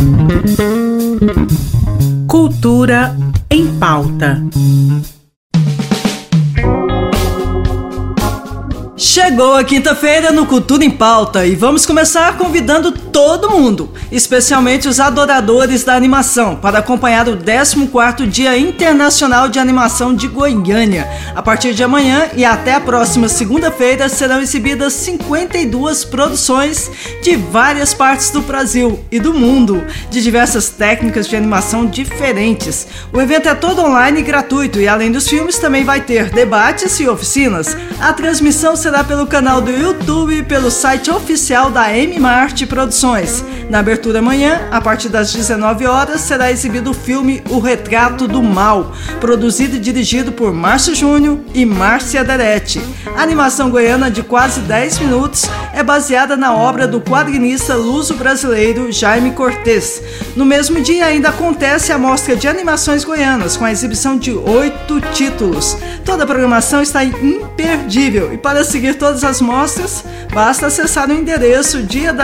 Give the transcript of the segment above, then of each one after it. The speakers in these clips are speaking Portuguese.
Cultura em Pauta. Chegou a quinta-feira no Cultura em Pauta e vamos começar convidando todo mundo, especialmente os adoradores da animação, para acompanhar o 14º Dia Internacional de Animação de Goiânia. A partir de amanhã e até a próxima segunda-feira serão exibidas 52 produções de várias partes do Brasil e do mundo, de diversas técnicas de animação diferentes. O evento é todo online e gratuito e além dos filmes também vai ter debates e oficinas. A transmissão será pelo canal do YouTube e pelo site oficial da M-Mart Produções. Na abertura amanhã, a partir das 19 horas, será exibido o filme O Retrato do Mal, produzido e dirigido por Márcio Júnior e Márcia Deretti. A animação goiana de quase 10 minutos é baseada na obra do quadrinista luso-brasileiro Jaime Cortez. No mesmo dia ainda acontece a mostra de animações goianas, com a exibição de 8 títulos. Toda a programação está imperdível e para seguir todas as mostras, basta acessar o endereço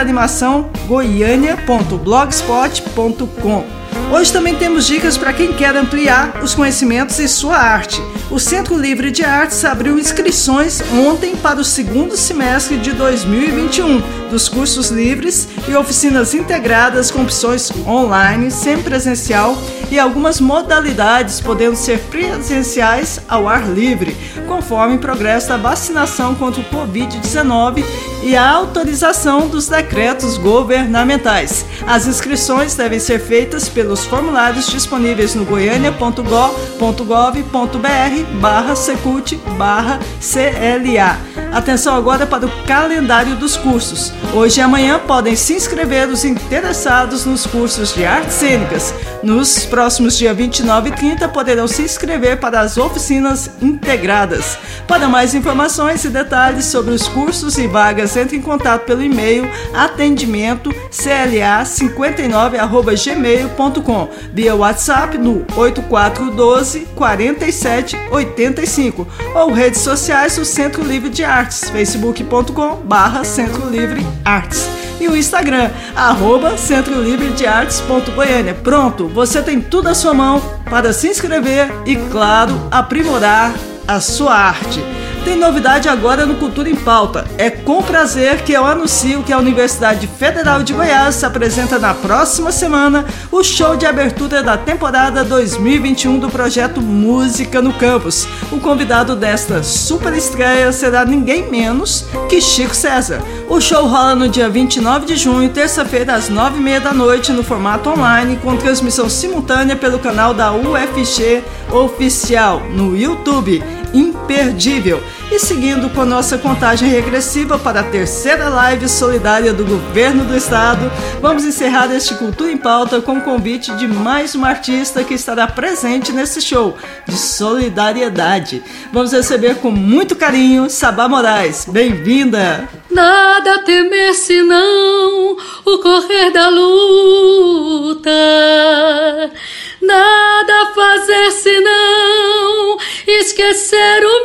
diadanimacãogoiania.blogspot.com. Hoje também temos dicas para quem quer ampliar os conhecimentos em sua arte. O Centro Livre de Artes abriu inscrições ontem para o segundo semestre de 2021 dos cursos livres e oficinas integradas com opções online, semipresencial e algumas modalidades podendo ser presenciais ao ar livre, conforme o progresso da vacinação contra o Covid-19 e a autorização dos decretos governamentais. As inscrições devem ser feitas pelos formulários disponíveis no goiania.gov.br/secult/CLA. Atenção agora para o calendário dos cursos. Hoje e amanhã podem se inscrever os interessados nos cursos de artes cênicas. Nos próximos dias 29 e 30 poderão se inscrever para as oficinas integradas. Para mais informações e detalhes sobre os cursos e vagas, entre em contato pelo e-mail atendimento cla59@gmail.com, via WhatsApp no 8412 47 85 ou redes sociais do Centro Livre de Artes, facebook.com/Centro Livre Artes e o Instagram, @centrolivredeartes.goiânia. Pronto, você tem tudo à sua mão para se inscrever e, claro, aprimorar a sua arte. Tem novidade agora no Cultura em Pauta. É com prazer que eu anuncio que a Universidade Federal de Goiás se apresenta na próxima semana o show de abertura da temporada 2021 do projeto Música no Campus. O convidado desta super estreia será ninguém menos que Chico César. O show rola no dia 29 de junho, terça-feira, às 9h30 da noite, no formato online, com transmissão simultânea pelo canal da UFG Oficial no YouTube. Imperdível. E seguindo com nossa contagem regressiva para a terceira live solidária do Governo do Estado, vamos encerrar este Cultura em Pauta com o convite de mais uma artista que estará presente nesse show de solidariedade. Vamos receber com muito carinho Sabá Moraes. Bem-vinda! Nada a temer senão o correr da luta, nada a fazer senão esquecer o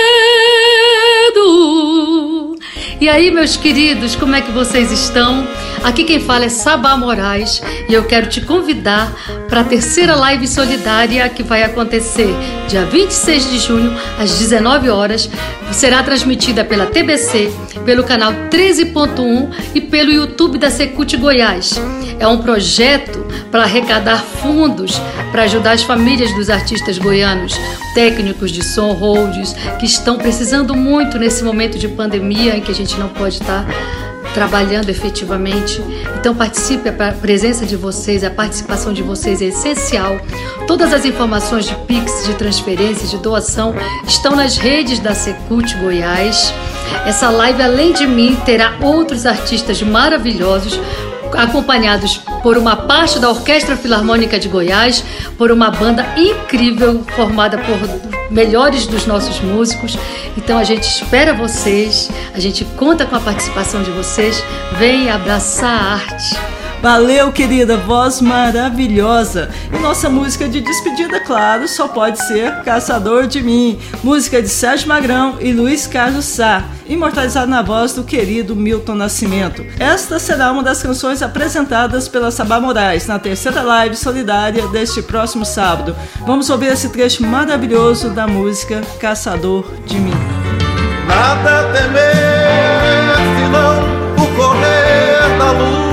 medo. E aí, meus queridos, como é que vocês estão? Aqui quem fala é Sabá Moraes e eu quero te convidar para a terceira live solidária que vai acontecer dia 26 de junho, às 19 horas. Será transmitida pela TBC, pelo canal 13.1 e pelo YouTube da Secult Goiás. É um projeto para arrecadar fundos para ajudar as famílias dos artistas goianos, técnicos de som, holds, que estão precisando muito nesse momento de pandemia em que a gente não pode estar trabalhando efetivamente. Então participe, a presença de vocês, a participação de vocês é essencial. Todas as informações de Pix, de transferência, de doação estão nas redes da Secult Goiás. Essa live, além de mim, terá outros artistas maravilhosos, acompanhados por uma parte da Orquestra Filarmônica de Goiás, por uma banda incrível formada por melhores dos nossos músicos. Então a gente espera vocês, a gente conta com a participação de vocês. Vem abraçar a arte. Valeu, querida, voz maravilhosa. E nossa música de despedida, claro, só pode ser Caçador de Mim, música de Sérgio Magrão e Luiz Carlos Sá, imortalizada na voz do querido Milton Nascimento. Esta será uma das canções apresentadas pela Sabá Moraes na terceira live solidária deste próximo sábado. Vamos ouvir esse trecho maravilhoso da música Caçador de Mim. Nada temer, senão o correr da luta.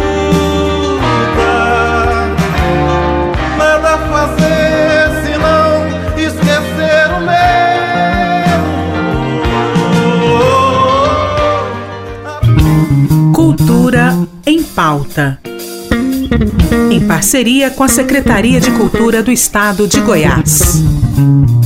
Nada fazer, senão esquecer o meu. Cultura em Pauta. Em parceria com a Secretaria de Cultura do Estado de Goiás.